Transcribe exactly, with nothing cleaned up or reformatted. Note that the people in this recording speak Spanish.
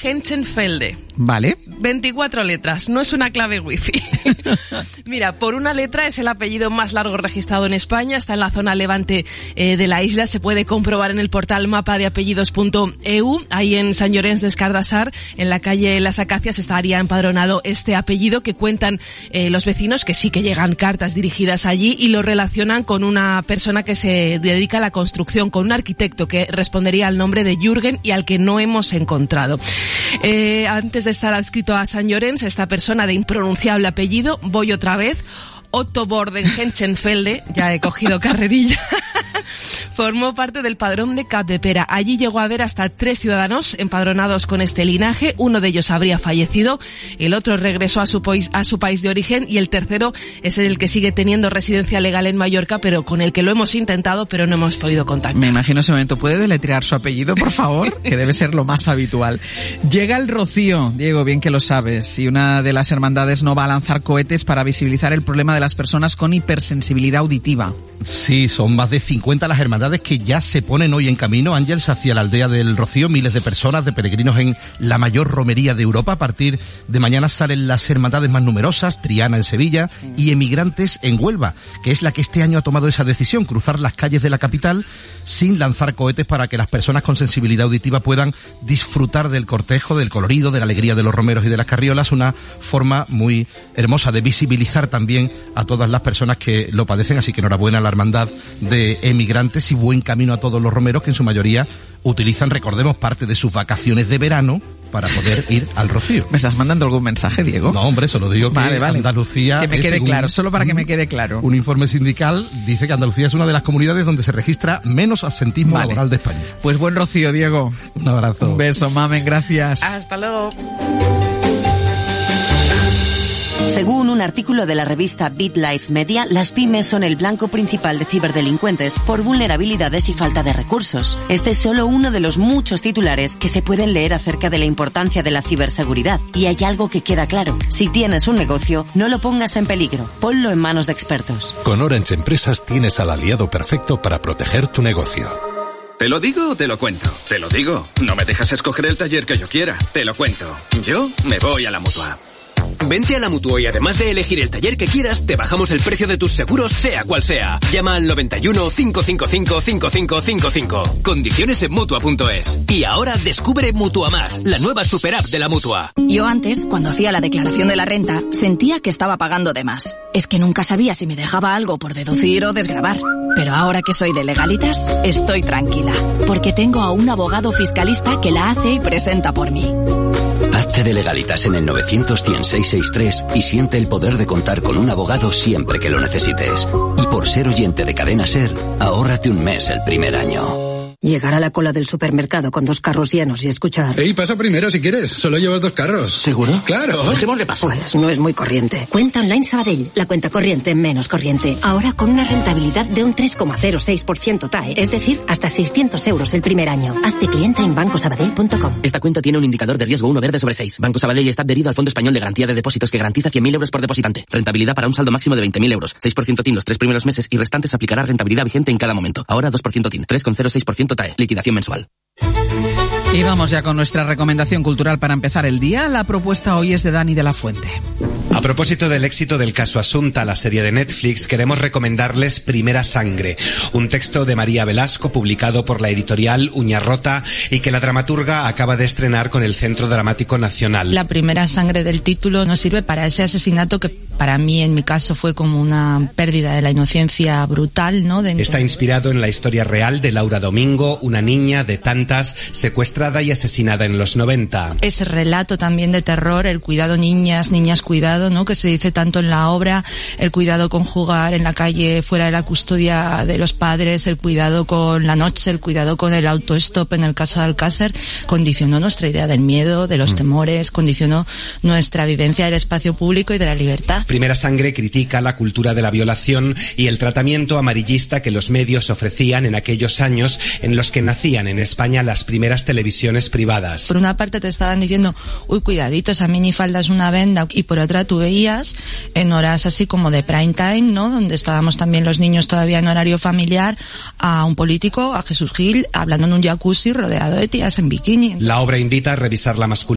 Henchenfelde. Vale. veinticuatro letras, no es una clave wifi. Mira, por una letra es el apellido más largo registrado en España, está en la zona levante eh, de la isla, se puede comprobar en el portal mapa de apellidos punto e u. Ahí en Sant Llorenç des Cardassar, en la calle Las Acacias, estaría empadronado este apellido, que cuentan eh, los vecinos que sí que llegan cartas dirigidas allí y lo relacionan con una persona que se dedica a la construcción, con un arquitecto que respondería al nombre de Jürgen y al que no hemos encontrado. Eh, antes de estar adscrito a Sant Llorenç, esta persona de impronunciable apellido, voy otra vez, Otto Borden Henchenfelde, ya he cogido carrerilla, formó parte del padrón de Capdepera. Allí llegó a haber hasta tres ciudadanos empadronados con este linaje. Uno de ellos habría fallecido, el otro regresó a su, país, a su país de origen y el tercero es el que sigue teniendo residencia legal en Mallorca, pero con el que lo hemos intentado, pero no hemos podido contactar. Me imagino ese momento. ¿Puede deletrear su apellido, por favor? Que debe ser lo más habitual. Llega el rocío, Diego, bien que lo sabes, y una de las hermandades no va a lanzar cohetes para visibilizar el problema de las personas con hipersensibilidad auditiva. Sí, son más de cincuenta las hermandades que ya se ponen hoy en camino, Ángeles, hacia la aldea del Rocío. Miles de personas, de peregrinos en la mayor romería de Europa. A partir de mañana salen las hermandades más numerosas, Triana en Sevilla y Emigrantes en Huelva, que es la que este año ha tomado esa decisión, cruzar las calles de la capital sin lanzar cohetes para que las personas con sensibilidad auditiva puedan disfrutar del cortejo, del colorido, de la alegría de los romeros y de las carriolas. Una forma muy hermosa de visibilizar también a todas las personas que lo padecen, así que enhorabuena a la hermandad de Emigrantes y buen camino a todos los romeros que en su mayoría utilizan, recordemos, parte de sus vacaciones de verano para poder ir al Rocío. ¿Me estás mandando algún mensaje, Diego? No, hombre, solo digo que vale, vale. Andalucía... Que me quede según, claro, solo para que me quede claro. Un informe sindical dice que Andalucía es una de las comunidades donde se registra menos absentismo vale. laboral de España. Pues buen Rocío, Diego. Un abrazo. Un beso, mamen, gracias. Hasta luego. Según un artículo de la revista BitLife Media, las pymes son el blanco principal de ciberdelincuentes por vulnerabilidades y falta de recursos. Este es solo uno de los muchos titulares que se pueden leer acerca de la importancia de la ciberseguridad. Y hay algo que queda claro. Si tienes un negocio, no lo pongas en peligro. Ponlo en manos de expertos. Con Orange Empresas tienes al aliado perfecto para proteger tu negocio. ¿Te lo digo o te lo cuento? Te lo digo. No me dejas escoger el taller que yo quiera. Te lo cuento. Yo me voy a la Mutua. Vente a la Mutua y además de elegir el taller que quieras, te bajamos el precio de tus seguros, sea cual sea. Llama al noventa y uno, cincuecientos cincuenta y cinco, cincuenta y cinco cincuenta y cinco. Condiciones en Mutua punto es. Y ahora descubre Mutua Más, la nueva super app de la Mutua. Yo antes, cuando hacía la declaración de la renta, sentía que estaba pagando de más. Es que nunca sabía si me dejaba algo por deducir o desgravar. Pero ahora que soy de Legalitas, estoy tranquila. Porque tengo a un abogado fiscalista que la hace y presenta por mí. Hazte de Legalitas en el novecientos, cien, seiscientos sesenta y tres y siente el poder de contar con un abogado siempre que lo necesites. Y por ser oyente de Cadena SER, ahórrate un mes el primer año. Llegar a la cola del supermercado con dos carros llenos y escuchar... Ey, pasa primero si quieres. Solo llevas dos carros. ¿Seguro? ¡Claro! Démosle paso. Pues no es muy corriente. Cuenta Online Sabadell. La cuenta corriente menos corriente. Ahora con una rentabilidad de un tres coma cero seis por ciento T A E. Es decir, hasta seiscientos euros el primer año. Hazte cliente en banco sabadell punto com. Esta cuenta tiene un indicador de riesgo uno verde sobre seis. Banco Sabadell está adherido al Fondo Español de Garantía de Depósitos que garantiza cien mil euros por depositante. Rentabilidad para un saldo máximo de veinte mil euros. seis por ciento T I N los tres primeros meses y restantes aplicará rentabilidad vigente en cada momento. Ahora dos por ciento T I N. tres coma cero seis por ciento T A E. Liquidación mensual. Y vamos ya con nuestra recomendación cultural para empezar el día. La propuesta hoy es de Dani de la Fuente. A propósito del éxito del caso Asunta, la serie de Netflix, queremos recomendarles Primera Sangre, un texto de María Velasco publicado por la editorial Uña Rota y que la dramaturga acaba de estrenar con el Centro Dramático Nacional. La primera sangre del título nos sirve para ese asesinato que para mí, en mi caso, fue como una pérdida de la inocencia brutal, ¿no? De... Está inspirado en la historia real de Laura Domingo, una niña de tantas secuestrada y asesinada en los noventa. Ese relato también de terror, el cuidado niñas, niñas cuidado, ¿no? Que se dice tanto en la obra, el cuidado con jugar en la calle fuera de la custodia de los padres, el cuidado con la noche, el cuidado con el autostop en el caso de Alcácer, condicionó nuestra idea del miedo, de los mm. temores, condicionó nuestra vivencia del espacio público y de la libertad. Primera Sangre critica la cultura de la violación y el tratamiento amarillista que los medios ofrecían en aquellos años en los que nacían en España las primeras televisiones privadas. Por una parte te estaban diciendo, uy, cuidadito, esa minifalda es una venda, y por otra tú veías en horas así como de prime time, ¿no? Donde estábamos también los niños todavía en horario familiar, a un político, a Jesús Gil, hablando en un jacuzzi rodeado de tías en bikini. La obra invita a revisar la masculinidad